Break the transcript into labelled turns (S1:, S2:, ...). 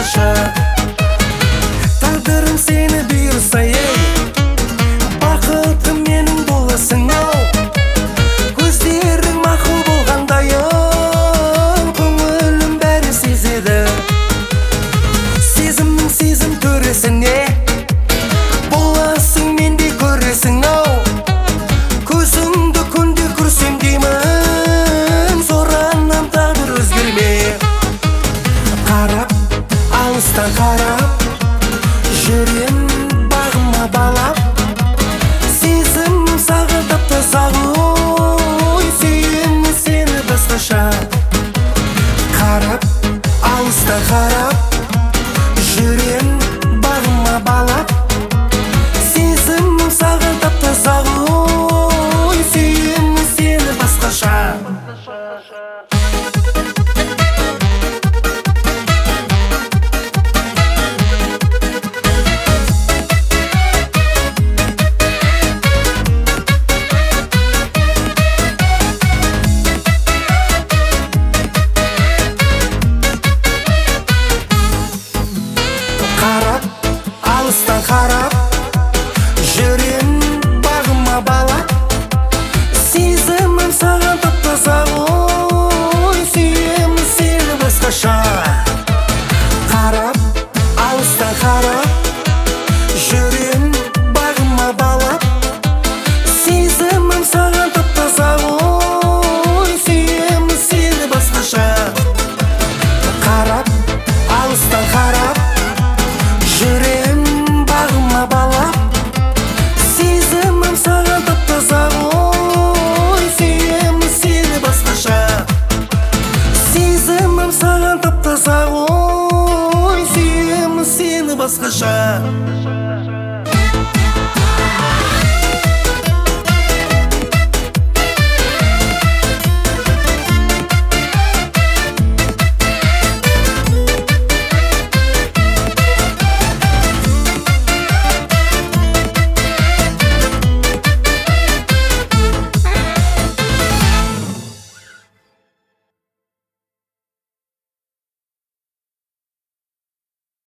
S1: басқаша. Тағдырым сені бұйырса, бақытым менің боласың ау. Көздерің мақұл болғандайын, көңілім бәрі сезеді. Сезімнің сезім төресіне боласың, менде көресің ау. Көзіңді күнде көрсем деймін, сораннан тағдыр өзгерме. Қарап, алыстан қарап, жүрем бағыма балап. Сезімім саған тап-таза ғой, сүйемін сені басқаша. Қарап, алыстан қарап, жүрем бағыма балап. Сезімім саған тап-таза ғой, сүйемін сені басқаша. Қарап, алыстан қарап, жүрем бағыма балап. Сезімім саған тап-таза ғой, сүйемін сені басқаша. Қарап, алыстан қарап, жүрем бағыма балап. Сезімім саған тап-таза ғой, сүйемін сені басқаша. Қарап, алыстан қарап, жүрем бағыма балап. Сезімім саған тап-таза ғой, сүйемін сені басқаша. Сезімім саған тап-таза ғой, сүйемін сені басқаша.